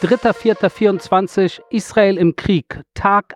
3.4.24, Israel im Krieg, Tag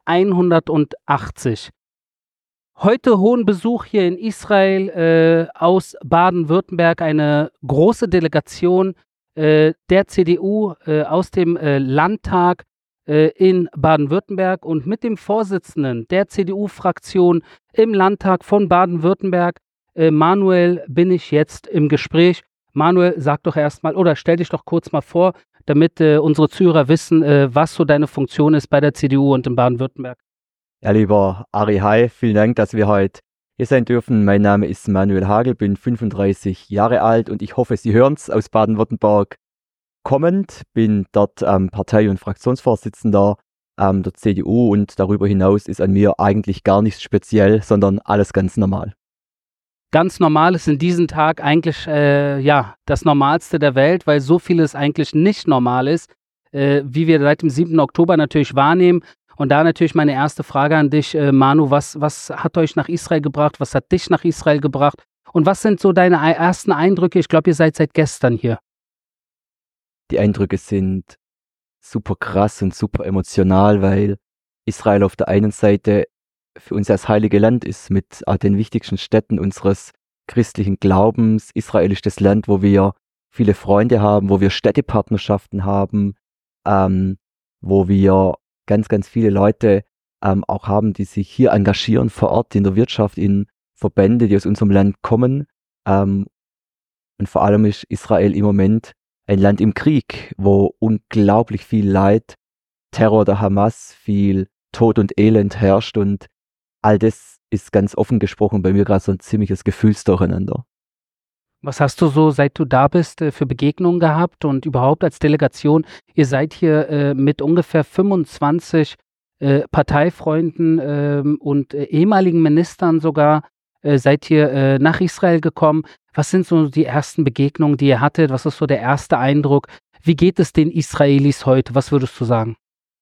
180. Heute hohen Besuch hier in Israel aus Baden-Württemberg, eine große Delegation der CDU aus dem Landtag in Baden-Württemberg und mit dem Vorsitzenden der CDU-Fraktion im Landtag von Baden-Württemberg, Manuel, bin ich jetzt im Gespräch. Manuel, sag doch erstmal oder stell dich doch kurz mal vor, damit unsere Zuhörer wissen, was so deine Funktion ist bei der CDU und in Baden-Württemberg. Ja, lieber Ari, hi, vielen Dank, dass wir heute hier sein dürfen. Mein Name ist Manuel Hagel, bin 35 Jahre alt und ich hoffe, Sie hören es aus Baden-Württemberg kommend. Bin dort Partei- und Fraktionsvorsitzender der CDU und darüber hinaus ist an mir eigentlich gar nichts speziell, sondern alles ganz normal. Ganz normal ist in diesem Tag eigentlich das Normalste der Welt, weil so vieles eigentlich nicht normal ist, wie wir seit dem 7. Oktober natürlich wahrnehmen. Und da natürlich meine erste Frage an dich, Manu, was hat euch nach Israel gebracht, was hat dich nach Israel gebracht und was sind so deine ersten Eindrücke? Ich glaube, ihr seid seit gestern hier. Die Eindrücke sind super krass und super emotional, weil Israel auf der einen Seite für uns das heilige Land ist, mit den wichtigsten Städten unseres christlichen Glaubens. Israel ist das Land, wo wir viele Freunde haben, wo wir Städtepartnerschaften haben, wo wir ganz, ganz viele Leute auch haben, die sich hier engagieren vor Ort in der Wirtschaft, in Verbände, die aus unserem Land kommen. Und vor allem ist Israel im Moment ein Land im Krieg, wo unglaublich viel Leid, Terror der Hamas, viel Tod und Elend herrscht und all das ist ganz offen gesprochen bei mir gerade so ein ziemliches Gefühlsdurcheinander. Was hast du so, seit du da bist, für Begegnungen gehabt und überhaupt als Delegation? Ihr seid hier mit ungefähr 25 Parteifreunden und ehemaligen Ministern sogar, seid ihr nach Israel gekommen. Was sind so die ersten Begegnungen, die ihr hattet? Was ist so der erste Eindruck? Wie geht es den Israelis heute? Was würdest du sagen?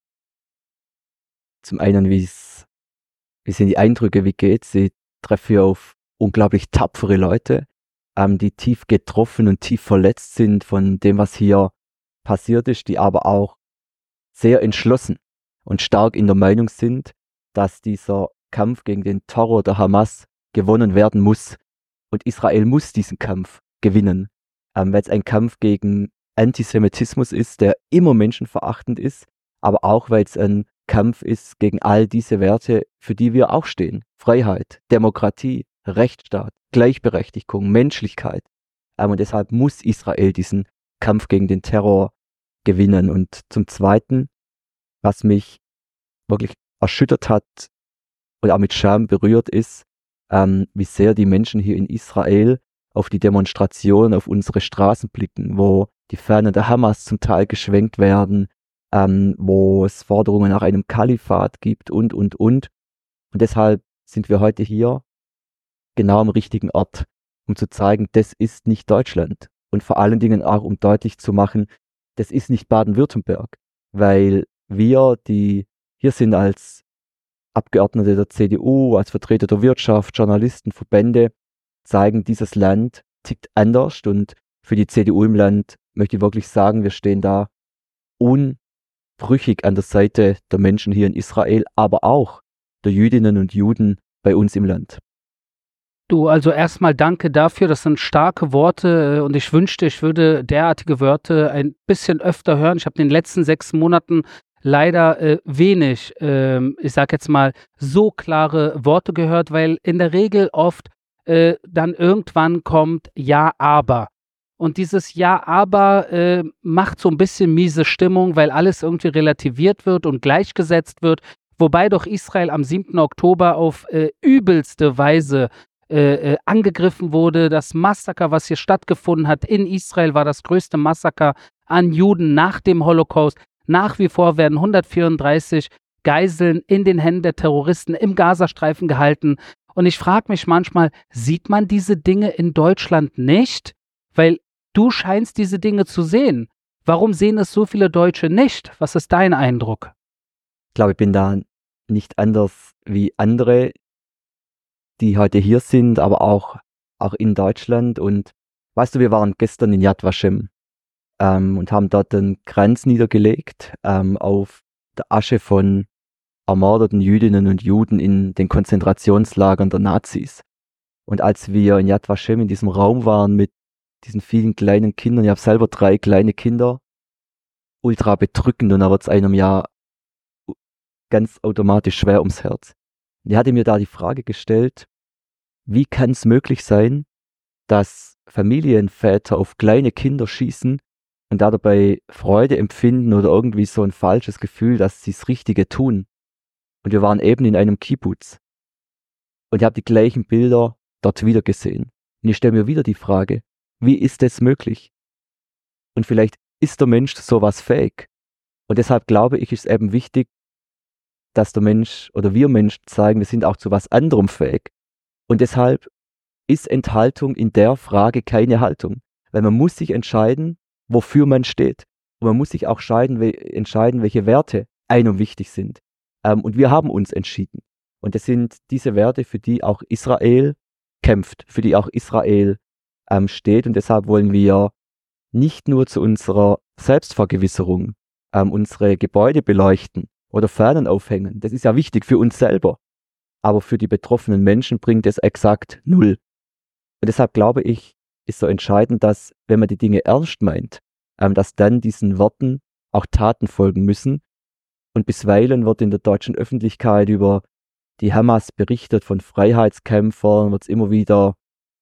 Zum einen, wie sind die Eindrücke, wie geht's? Ich treffe hier auf unglaublich tapfere Leute, die tief getroffen und tief verletzt sind von dem, was hier passiert ist, die aber auch sehr entschlossen und stark in der Meinung sind, dass dieser Kampf gegen den Terror der Hamas gewonnen werden muss. Und Israel muss diesen Kampf gewinnen, weil es ein Kampf gegen Antisemitismus ist, der immer menschenverachtend ist, aber auch, weil es ein Kampf ist gegen all diese Werte, für die wir auch stehen. Freiheit, Demokratie, Rechtsstaat, Gleichberechtigung, Menschlichkeit. Und deshalb muss Israel diesen Kampf gegen den Terror gewinnen. Und zum Zweiten, was mich wirklich erschüttert hat und auch mit Scham berührt ist, wie sehr die Menschen hier in Israel auf die Demonstrationen, auf unsere Straßen blicken, wo die Fahnen der Hamas zum Teil geschwenkt werden, wo es Forderungen nach einem Kalifat gibt und. Und deshalb sind wir heute hier genau am richtigen Ort, um zu zeigen, das ist nicht Deutschland. Und vor allen Dingen auch, um deutlich zu machen, das ist nicht Baden-Württemberg, weil wir, die hier sind als Abgeordnete der CDU, als Vertreter der Wirtschaft, Journalisten, Verbände, zeigen, dieses Land tickt anders. Und für die CDU im Land möchte ich wirklich sagen, wir stehen da unbrüchig an der Seite der Menschen hier in Israel, aber auch der Jüdinnen und Juden bei uns im Land. Du, also erstmal danke dafür, das sind starke Worte und ich wünschte, ich würde derartige Wörter ein bisschen öfter hören. Ich habe in den letzten 6 Monaten leider wenig, ich sage jetzt mal, so klare Worte gehört, weil in der Regel oft dann irgendwann kommt Ja, aber. Und dieses Ja, aber macht so ein bisschen miese Stimmung, weil alles irgendwie relativiert wird und gleichgesetzt wird, wobei doch Israel am 7. Oktober auf übelste Weise angegriffen wurde. Das Massaker, was hier stattgefunden hat in Israel, war das größte Massaker an Juden nach dem Holocaust. Nach wie vor werden 134 Geiseln in den Händen der Terroristen im Gazastreifen gehalten. Und ich frage mich manchmal, sieht man diese Dinge in Deutschland nicht? Weil du scheinst diese Dinge zu sehen. Warum sehen es so viele Deutsche nicht? Was ist dein Eindruck? Ich glaube, ich bin da nicht anders wie andere, die heute hier sind, aber auch in Deutschland. Und weißt du, wir waren gestern in Yad Vashem. und haben dort einen Kranz niedergelegt auf der Asche von ermordeten Jüdinnen und Juden in den Konzentrationslagern der Nazis. Und als wir in Yad Vashem in diesem Raum waren mit diesen vielen kleinen Kindern, ich habe selber 3 kleine Kinder, ultra bedrückend, und da wird es einem ja ganz automatisch schwer ums Herz. Und ich hatte mir da die Frage gestellt, wie kann es möglich sein, dass Familienväter auf kleine Kinder schießen und da dabei Freude empfinden oder irgendwie so ein falsches Gefühl, dass sie das Richtige tun. Und wir waren eben in einem Kibbutz. Und ich habe die gleichen Bilder dort wieder gesehen. Und ich stelle mir wieder die Frage, wie ist das möglich? Und vielleicht ist der Mensch zu sowas fähig. Und deshalb glaube ich, ist es eben wichtig, dass der Mensch oder wir Menschen zeigen, wir sind auch zu was anderem fähig. Und deshalb ist Enthaltung in der Frage keine Haltung. Weil man muss sich entscheiden, wofür man steht. Und man muss sich auch entscheiden, welche Werte einem wichtig sind. Und wir haben uns entschieden. Und das sind diese Werte, für die auch Israel kämpft, für die auch Israel steht. Und deshalb wollen wir nicht nur zu unserer Selbstvergewisserung unsere Gebäude beleuchten oder Fahnen aufhängen. Das ist ja wichtig für uns selber. Aber für die betroffenen Menschen bringt es exakt 0. Und deshalb glaube ich, ist so entscheidend, dass, wenn man die Dinge ernst meint, dass dann diesen Worten auch Taten folgen müssen. Und bisweilen wird in der deutschen Öffentlichkeit über die Hamas berichtet, von Freiheitskämpfern, wird es immer wieder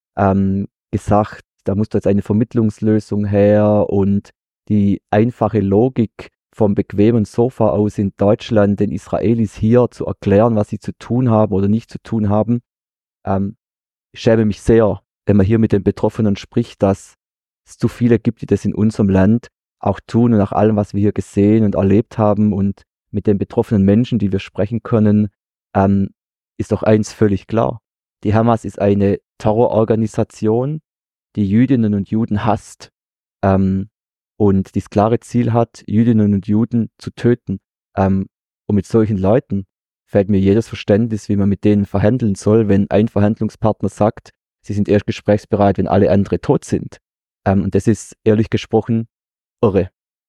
gesagt, da muss jetzt eine Vermittlungslösung her, und die einfache Logik vom bequemen Sofa aus in Deutschland den Israelis hier zu erklären, was sie zu tun haben oder nicht zu tun haben. Ich schäme mich sehr, wenn man hier mit den Betroffenen spricht, dass es zu viele gibt, die das in unserem Land auch tun, und nach allem, was wir hier gesehen und erlebt haben und mit den betroffenen Menschen, die wir sprechen können, ist doch eins völlig klar. Die Hamas ist eine Terrororganisation, die Jüdinnen und Juden hasst und das klare Ziel hat, Jüdinnen und Juden zu töten. Und mit solchen Leuten fällt mir jedes Verständnis, wie man mit denen verhandeln soll, wenn ein Verhandlungspartner sagt, sie sind erst gesprächsbereit, wenn alle anderen tot sind. Und das ist ehrlich gesprochen irre.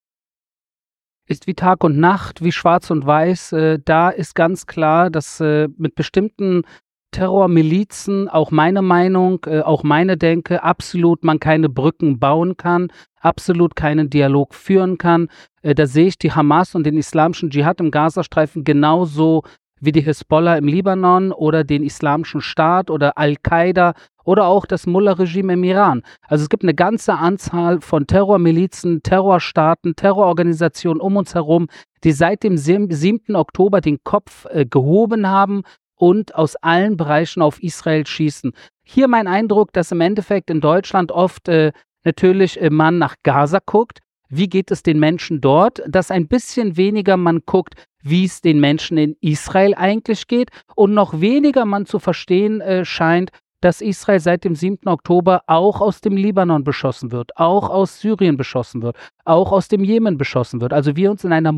Ist wie Tag und Nacht, wie Schwarz und Weiß. Da ist ganz klar, dass mit bestimmten Terrormilizen, auch meine Meinung, auch meine Denke, absolut man keine Brücken bauen kann, absolut keinen Dialog führen kann. Da sehe ich die Hamas und den islamischen Dschihad im Gazastreifen genauso wie die Hisbollah im Libanon oder den Islamischen Staat oder Al-Qaida oder auch das Mullah-Regime im Iran. Also es gibt eine ganze Anzahl von Terrormilizen, Terrorstaaten, Terrororganisationen um uns herum, die seit dem 7. Oktober den Kopf gehoben haben und aus allen Bereichen auf Israel schießen. Hier mein Eindruck, dass im Endeffekt in Deutschland oft natürlich man nach Gaza guckt. Wie geht es den Menschen dort? Dass ein bisschen weniger man guckt, wie es den Menschen in Israel eigentlich geht, und noch weniger man zu verstehen scheint, dass Israel seit dem 7. Oktober auch aus dem Libanon beschossen wird, auch aus Syrien beschossen wird, auch aus dem Jemen beschossen wird. Also wir uns in einer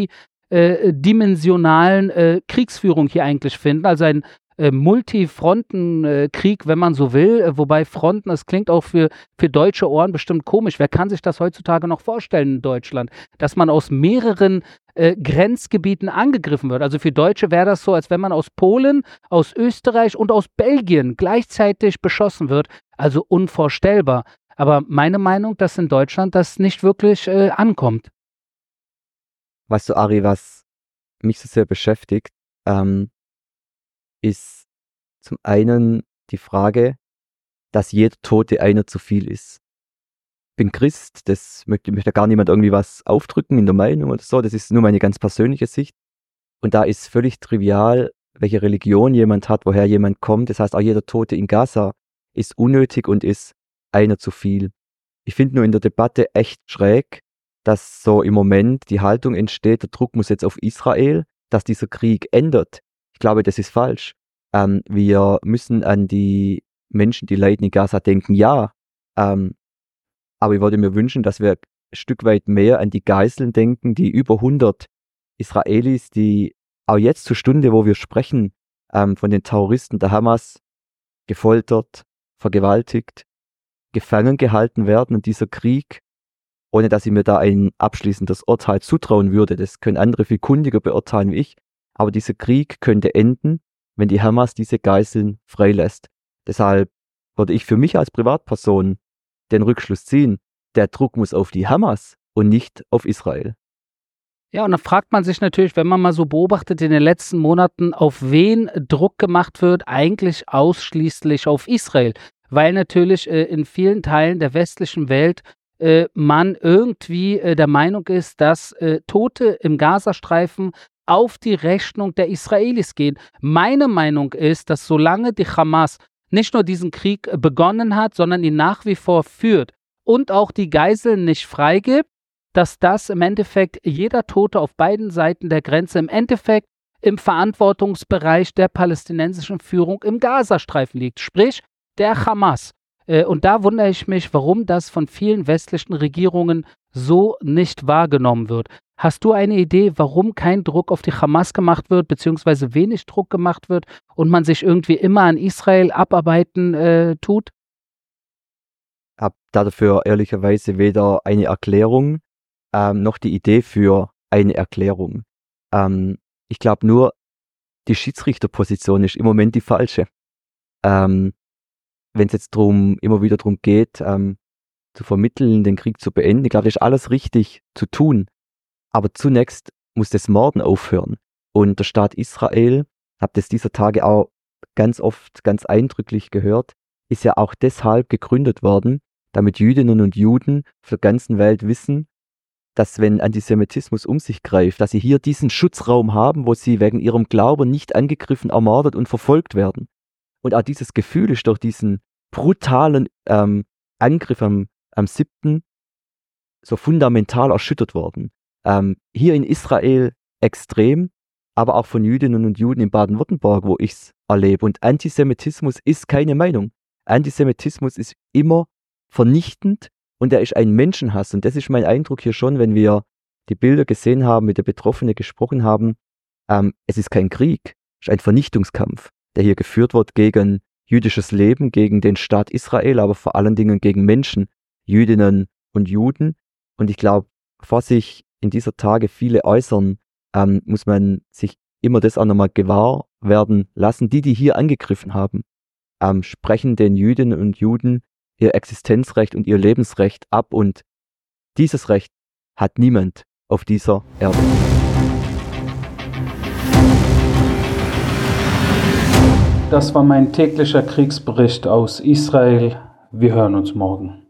multidimensionalen Kriegsführung hier eigentlich finden, also ein Multifrontenkrieg, wenn man so will, wobei Fronten, das klingt auch für deutsche Ohren bestimmt komisch. Wer kann sich das heutzutage noch vorstellen in Deutschland, dass man aus mehreren Grenzgebieten angegriffen wird? Also für Deutsche wäre das so, als wenn man aus Polen, aus Österreich und aus Belgien gleichzeitig beschossen wird. Also unvorstellbar. Aber meine Meinung, dass in Deutschland das nicht wirklich ankommt. Weißt du, Ari, was mich so sehr beschäftigt, ist zum einen die Frage, dass jeder Tote einer zu viel ist. Ich bin Christ, das möchte gar niemand irgendwie was aufdrücken in der Meinung oder so, das ist nur meine ganz persönliche Sicht. Und da ist völlig trivial, welche Religion jemand hat, woher jemand kommt. Das heißt, auch jeder Tote in Gaza ist unnötig und ist einer zu viel. Ich finde nur in der Debatte echt schräg, dass so im Moment die Haltung entsteht, der Druck muss jetzt auf Israel, dass dieser Krieg endet. Ich glaube, das ist falsch. Wir müssen an die Menschen, die leiden in Gaza, denken, ja. Aber ich würde mir wünschen, dass wir ein Stück weit mehr an die Geiseln denken, die über 100 Israelis, die auch jetzt zur Stunde, wo wir sprechen, von den Terroristen der Hamas gefoltert, vergewaltigt, gefangen gehalten werden. Und dieser Krieg ohne dass ich mir da ein abschließendes Urteil zutrauen würde. Das können andere viel kundiger beurteilen wie ich. Aber dieser Krieg könnte enden, wenn die Hamas diese Geiseln freilässt. Deshalb würde ich für mich als Privatperson den Rückschluss ziehen, der Druck muss auf die Hamas und nicht auf Israel. Ja, und dann fragt man sich natürlich, wenn man mal so beobachtet in den letzten Monaten, auf wen Druck gemacht wird, eigentlich ausschließlich auf Israel. Weil natürlich in vielen Teilen der westlichen Welt man irgendwie der Meinung ist, dass Tote im Gazastreifen auf die Rechnung der Israelis gehen. Meine Meinung ist, dass solange die Hamas nicht nur diesen Krieg begonnen hat, sondern ihn nach wie vor führt und auch die Geiseln nicht freigibt, dass das im Endeffekt jeder Tote auf beiden Seiten der Grenze im Endeffekt im Verantwortungsbereich der palästinensischen Führung im Gazastreifen liegt, sprich der Hamas. Und da wundere ich mich, warum das von vielen westlichen Regierungen so nicht wahrgenommen wird. Hast du eine Idee, warum kein Druck auf die Hamas gemacht wird, beziehungsweise wenig Druck gemacht wird und man sich irgendwie immer an Israel abarbeiten tut? Habe dafür ehrlicherweise weder eine Erklärung noch die Idee für eine Erklärung. Ich glaube nur, die Schiedsrichterposition ist im Moment die falsche. Wenn es jetzt immer wieder darum geht, zu vermitteln, den Krieg zu beenden, ich glaube, das ist alles richtig zu tun. Aber zunächst muss das Morden aufhören. Und der Staat Israel, habe das dieser Tage auch ganz oft, ganz eindrücklich gehört, ist ja auch deshalb gegründet worden, damit Jüdinnen und Juden auf der ganzen Welt wissen, dass wenn Antisemitismus um sich greift, dass sie hier diesen Schutzraum haben, wo sie wegen ihrem Glauben nicht angegriffen, ermordet und verfolgt werden. Und auch dieses Gefühl ist durch diesen brutalen Angriff am 7. so fundamental erschüttert worden. Hier in Israel extrem, aber auch von Jüdinnen und Juden in Baden-Württemberg, wo ich es erlebe. Und Antisemitismus ist keine Meinung. Antisemitismus ist immer vernichtend und er ist ein Menschenhass. Und das ist mein Eindruck hier schon, wenn wir die Bilder gesehen haben, mit der Betroffenen gesprochen haben. Es ist kein Krieg, es ist ein Vernichtungskampf, der hier geführt wird gegen jüdisches Leben, gegen den Staat Israel, aber vor allen Dingen gegen Menschen, Jüdinnen und Juden. Und ich glaube, bevor sich in dieser Tage viele äußern, muss man sich immer das auch nochmal gewahr werden lassen. Die hier angegriffen haben, sprechen den Jüdinnen und Juden ihr Existenzrecht und ihr Lebensrecht ab. Und dieses Recht hat niemand auf dieser Erde. Das war mein täglicher Kriegsbericht aus Israel. Wir hören uns morgen.